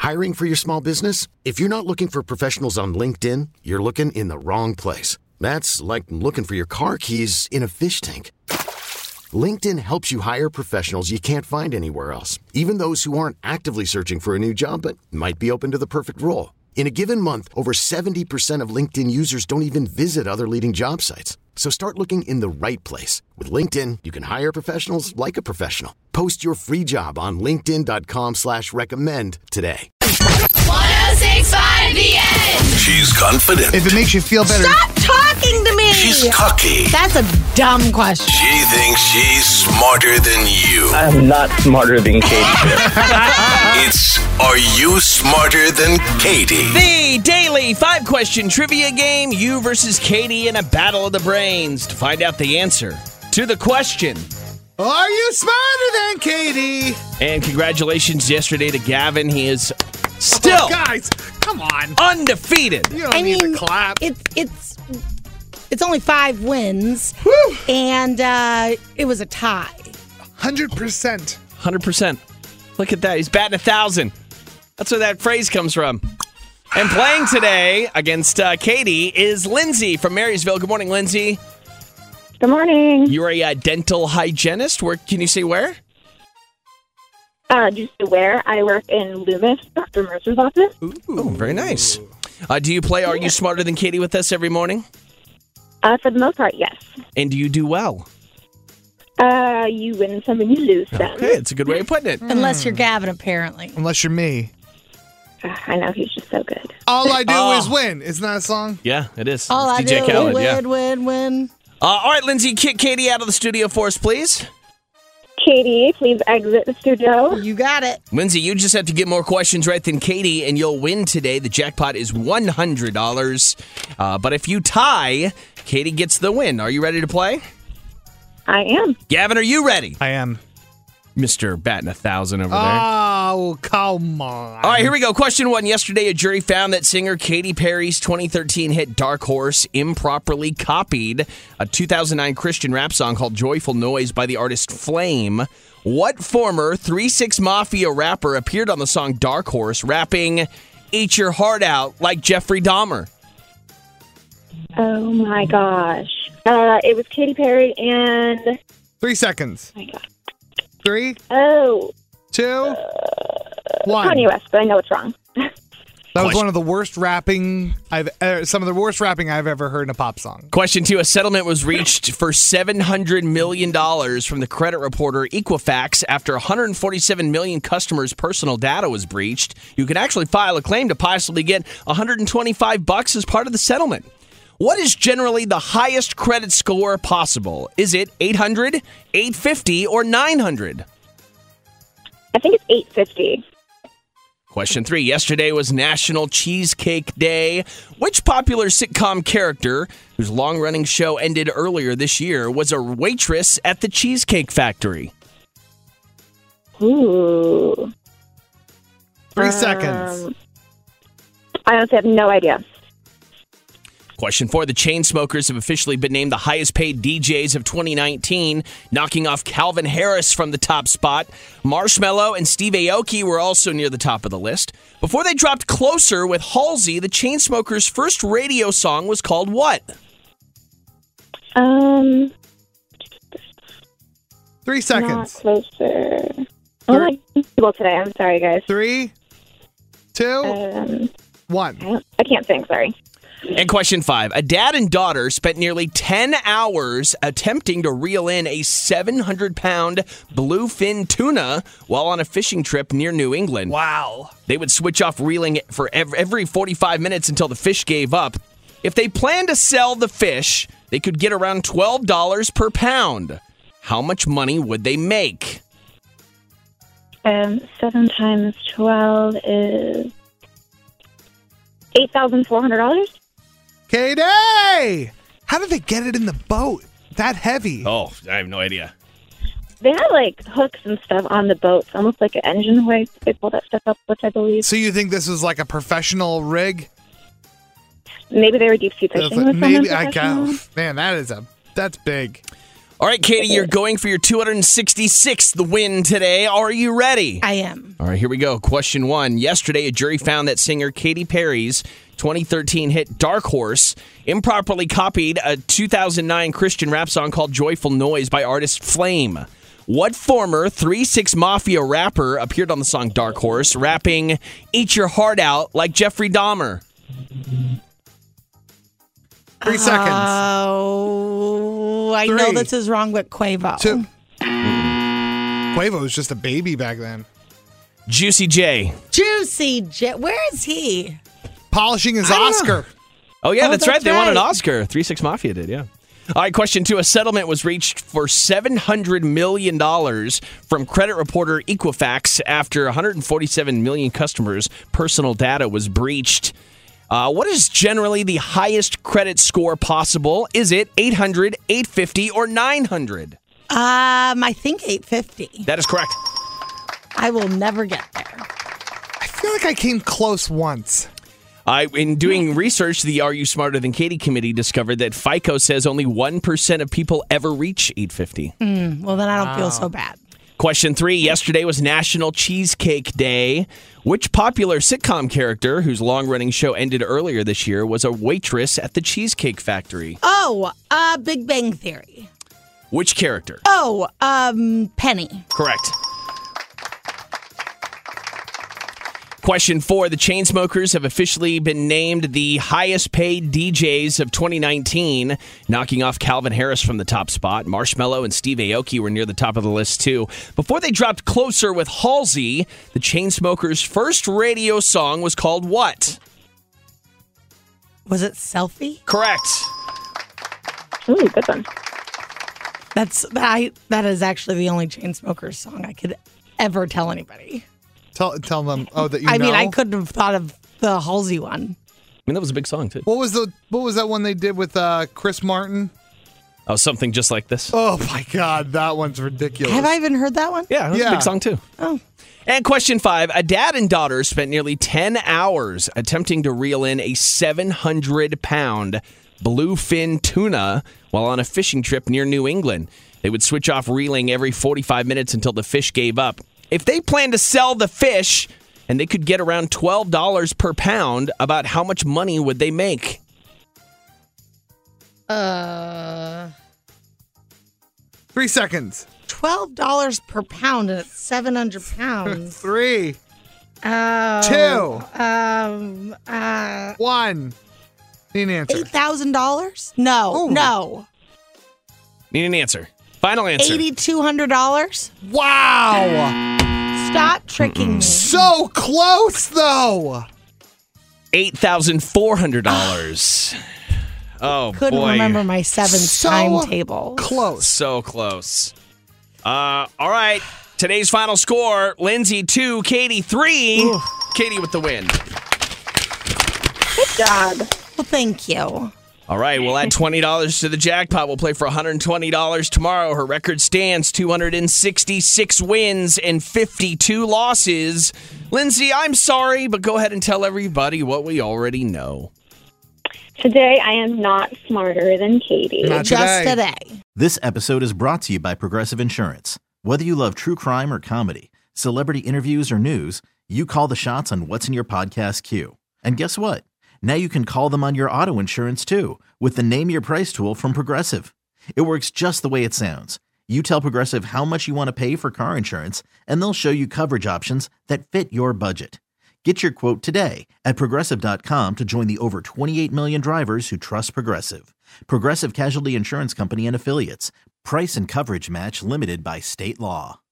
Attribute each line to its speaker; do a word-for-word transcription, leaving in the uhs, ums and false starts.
Speaker 1: Hiring for your small business? If you're not looking for professionals on LinkedIn, you're looking in the wrong place. That's like looking for your car keys in a fish tank. LinkedIn helps you hire professionals you can't find anywhere else, even those who aren't actively searching for a new job but might be open to the perfect role. In a given month, over seventy percent of LinkedIn users don't even visit other leading job sites. So start looking in the right place. With LinkedIn, you can hire professionals like a professional. Post your free job on linkedin.com slash recommend today.
Speaker 2: one oh six point five The Edge.
Speaker 3: She's confident.
Speaker 4: If it makes you feel better.
Speaker 5: Stop talking to me.
Speaker 3: She's cocky.
Speaker 5: That's a dumb question.
Speaker 3: She thinks she's smarter than you.
Speaker 6: I'm not smarter than Katie.
Speaker 3: It's Are You Smarter Than Katie?
Speaker 7: The daily five-question trivia game, you versus Katie in a battle of the brains. To find out the answer to the question,
Speaker 4: Are you smarter than Katie?
Speaker 7: and congratulations yesterday to Gavin. He is still
Speaker 4: Oh, guys, come on.
Speaker 7: undefeated.
Speaker 4: You don't
Speaker 5: I
Speaker 4: need
Speaker 5: mean,
Speaker 4: to clap.
Speaker 5: It's it's it's only five wins,
Speaker 4: Whew.
Speaker 5: and uh, it was a tie.
Speaker 4: one hundred percent.
Speaker 7: one hundred percent. Look at that. He's batting a thousand. That's where that phrase comes from. And playing today against uh, Katie is Lindsay from Marysville. Good morning, Lindsay.
Speaker 8: Good morning.
Speaker 7: You're a uh, dental hygienist. Where can you say where?
Speaker 8: Uh, just to where I work in Loomis, Doctor Mercer's office.
Speaker 7: Oh, very nice. Uh, do you play Are You Smarter Than Katie with us every morning?
Speaker 8: Uh, for the most part, yes.
Speaker 7: And do you do well?
Speaker 8: Uh, you win some and you lose some.
Speaker 7: Okay, it's a good way of putting it.
Speaker 5: Unless you're Gavin, apparently.
Speaker 4: Unless you're me.
Speaker 8: Uh, I know, he's just so good.
Speaker 4: All I do
Speaker 7: Oh.
Speaker 4: is win. Isn't that a song?
Speaker 7: Yeah, it is.
Speaker 5: All
Speaker 7: It's
Speaker 5: I
Speaker 7: D J
Speaker 5: do
Speaker 7: Khaled,
Speaker 5: is
Speaker 7: yeah.
Speaker 5: win, win, win.
Speaker 7: Uh, all right, Lindsay, kick Katie out of the studio for us, please.
Speaker 8: Katie, please exit the studio.
Speaker 5: You got it.
Speaker 7: Lindsay, you just have to get more questions right than Katie, and you'll win today. The jackpot is one hundred dollars. Uh, but if you tie, Katie gets the win. Are you ready to play?
Speaker 8: I am.
Speaker 7: Gavin, are you ready?
Speaker 4: I am.
Speaker 7: Mister Batting a Thousand over there.
Speaker 4: Oh, come on.
Speaker 7: All right, here we go. Question one. Yesterday, a jury found that singer Katy Perry's twenty thirteen hit Dark Horse improperly copied a two thousand nine Christian rap song called Joyful Noise by the artist Flame. What former three six Mafia rapper appeared on the song Dark Horse rapping Eat Your Heart Out like Jeffrey Dahmer?
Speaker 8: Oh, my gosh. Uh, it was Katy Perry and...
Speaker 4: Three seconds.
Speaker 8: Oh, my God.
Speaker 4: Three,
Speaker 8: Oh,
Speaker 4: two, one.
Speaker 8: Kanye West, but I know it's wrong.
Speaker 4: That was one of the worst rapping I've uh, some of the worst rapping I've ever heard in a pop song.
Speaker 7: Question two. A settlement was reached for seven hundred million dollars from the credit reporter Equifax after one hundred forty-seven million customers' personal data was breached. You could actually file a claim to possibly get one hundred twenty-five bucks as part of the settlement. What is generally the highest credit score possible? Is it eight hundred, eight fifty, or nine hundred?
Speaker 8: I think it's eight fifty.
Speaker 7: Question three. Yesterday was National Cheesecake Day. Which popular sitcom character, whose long-running show ended earlier this year, was a waitress at the Cheesecake Factory?
Speaker 8: Ooh.
Speaker 4: Three
Speaker 8: Um,
Speaker 4: seconds.
Speaker 8: I honestly have no idea.
Speaker 7: Question four. The Chainsmokers have officially been named the highest-paid D Js of twenty nineteen, knocking off Calvin Harris from the top spot. Marshmello and Steve Aoki were also near the top of the list. Before they dropped closer with Halsey, the Chainsmokers' first radio song was called what?
Speaker 8: Um,
Speaker 4: Three
Speaker 8: not
Speaker 4: seconds.
Speaker 8: closer. Oh, my Google today. I'm sorry, guys.
Speaker 4: Three, two,
Speaker 8: Um,
Speaker 4: one.
Speaker 8: I, don't, I can't sing. Sorry.
Speaker 7: And question five. A dad and daughter spent nearly ten hours attempting to reel in a seven hundred pound bluefin tuna while on a fishing trip near New England.
Speaker 4: Wow.
Speaker 7: They would switch off reeling for ev- every forty-five minutes until the fish gave up. If they planned to sell the fish, they could get around twelve dollars per pound. How much money would they make?
Speaker 8: Um, seven times twelve is eight thousand four hundred dollars.
Speaker 4: Katie! How did they get it in the boat? That heavy.
Speaker 7: Oh, I have no idea.
Speaker 8: They had like hooks and stuff on the boat, so almost like an engine hoist. They pull that stuff up, which I believe.
Speaker 4: So you think this was like a professional rig?
Speaker 8: Maybe they were deep sea fishing. with someone
Speaker 4: Maybe I
Speaker 8: professional.
Speaker 4: got. Man, that is a that's big.
Speaker 7: All right, Katie, you're going for your two hundred sixty-sixth win today. Are you ready?
Speaker 5: I am.
Speaker 7: All right, here we go. Question one. Yesterday, a jury found that singer Katy Perry's twenty thirteen hit Dark Horse improperly copied a two thousand nine Christian rap song called Joyful Noise by artist Flame. What former three six Mafia rapper appeared on the song Dark Horse, rapping Eat Your Heart Out like Jeffrey Dahmer?
Speaker 4: Three seconds.
Speaker 5: Oh, I
Speaker 4: Three.
Speaker 5: know this is wrong, but Quavo.
Speaker 4: Two. Quavo was just a baby back then.
Speaker 7: Juicy J.
Speaker 5: Juicy J. Where is he?
Speaker 4: Polishing his
Speaker 5: I don't
Speaker 4: Oscar.
Speaker 5: know.
Speaker 7: Oh, yeah,
Speaker 5: Oh,
Speaker 7: that's,
Speaker 5: that's
Speaker 7: right. They won an
Speaker 5: right.
Speaker 7: Oscar. three six Mafia did, yeah. All right, question two. A settlement was reached for seven hundred million dollars from credit reporter Equifax after one hundred forty-seven million customers' personal data was breached. Uh, what is generally the highest credit score possible? Is it eight hundred, eight fifty, or nine hundred?
Speaker 5: Um, I think eight fifty.
Speaker 7: That is correct.
Speaker 5: I will never get there.
Speaker 4: I feel like I came close once.
Speaker 7: I, in doing research, the Are You Smarter Than Katie committee discovered that FICO says only one percent of people ever reach eight fifty.
Speaker 5: Mm, well, then I don't feel so bad.
Speaker 7: Question three. Yesterday was National Cheesecake Day. Which popular sitcom character, whose long-running show ended earlier this year, was a waitress at the Cheesecake Factory?
Speaker 5: Oh, uh, Big Bang Theory.
Speaker 7: Which character?
Speaker 5: Oh, um, Penny.
Speaker 7: Correct. Question four. The Chainsmokers have officially been named the highest-paid D Js of twenty nineteen, knocking off Calvin Harris from the top spot. Marshmello and Steve Aoki were near the top of the list, too. Before they dropped closer with Halsey, the Chainsmokers' first radio song was called what?
Speaker 5: Was it Selfie?
Speaker 7: Correct.
Speaker 8: Ooh, good one.
Speaker 5: That's I. That is actually the only Chainsmokers song I could ever tell anybody.
Speaker 4: Tell tell them. Oh, that you
Speaker 5: I
Speaker 4: know.
Speaker 5: mean, I couldn't have thought of the Halsey one.
Speaker 7: I mean, that was a big song, too.
Speaker 4: What was the What was that one they did with uh, Chris Martin?
Speaker 7: Oh, something just like this.
Speaker 4: Oh my God, that one's ridiculous.
Speaker 5: Have I even heard that one?
Speaker 7: Yeah, that was a
Speaker 4: Yeah.
Speaker 7: big song, too.
Speaker 5: Oh.
Speaker 7: And question five. A dad and daughter spent nearly ten hours attempting to reel in a seven hundred pound bluefin tuna while on a fishing trip near New England. They would switch off reeling every forty-five minutes until the fish gave up. If they planned to sell the fish and they could get around twelve dollars per pound, about how much money would they make?
Speaker 5: Uh,
Speaker 4: Three seconds.
Speaker 5: twelve dollars per pound, and it's seven hundred pounds.
Speaker 4: Three.
Speaker 5: Oh,
Speaker 4: Two.
Speaker 5: Um. Uh.
Speaker 4: One. Need an answer.
Speaker 5: Eight thousand dollars? No.
Speaker 4: Ooh.
Speaker 5: No.
Speaker 7: Need an answer. Final answer.
Speaker 5: Eighty-two hundred dollars.
Speaker 4: Wow.
Speaker 5: Stop tricking me.
Speaker 4: So close, though.
Speaker 7: eight thousand four hundred dollars. Oh,
Speaker 5: Couldn't
Speaker 7: boy.
Speaker 5: remember my seventh
Speaker 4: So
Speaker 5: timetable.
Speaker 4: Close.
Speaker 7: So close. Uh, all right. Today's final score, Lindsay two, Katie three.
Speaker 5: Ooh.
Speaker 7: Katie with the win.
Speaker 8: Good job.
Speaker 5: Well, thank you.
Speaker 7: All right, we'll add twenty dollars to the jackpot. We'll play for one hundred twenty dollars tomorrow. Her record stands two hundred sixty-six wins and fifty-two losses. Lindsay, I'm sorry, but go ahead and tell everybody what we already know.
Speaker 8: Today, I am not smarter than Katie.
Speaker 4: Not
Speaker 5: Just
Speaker 4: today.
Speaker 5: today.
Speaker 9: This episode is brought to you by Progressive Insurance. Whether you love true crime or comedy, celebrity interviews or news, you call the shots on what's in your podcast queue. And guess what? Now you can call them on your auto insurance too with the Name Your Price tool from Progressive. It works just the way it sounds. You tell Progressive how much you want to pay for car insurance, and they'll show you coverage options that fit your budget. Get your quote today at Progressive dot com to join the over twenty-eight million drivers who trust Progressive. Progressive Casualty Insurance Company and Affiliates. Price and coverage match limited by state law.